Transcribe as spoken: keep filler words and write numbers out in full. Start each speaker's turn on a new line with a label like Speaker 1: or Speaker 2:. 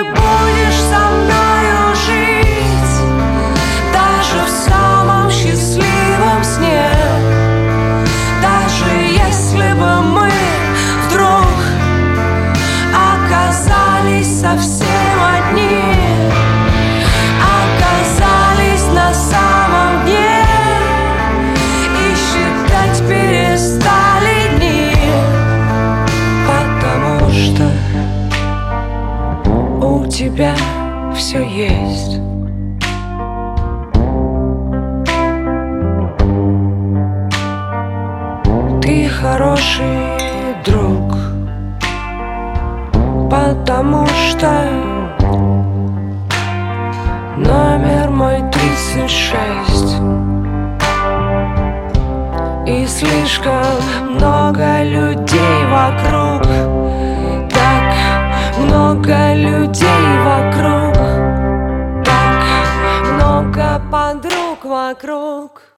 Speaker 1: будешь со мною жить, даже в самом счастливом сне. Даже если бы мы вдруг оказались совсем одни, оказались на самом дне и считать перестали дни, потому что у тебя все есть. Ты хороший друг, потому что номер мой тридцать шесть. И слишком много людей вокруг, так много людей вокруг, так много подруг вокруг.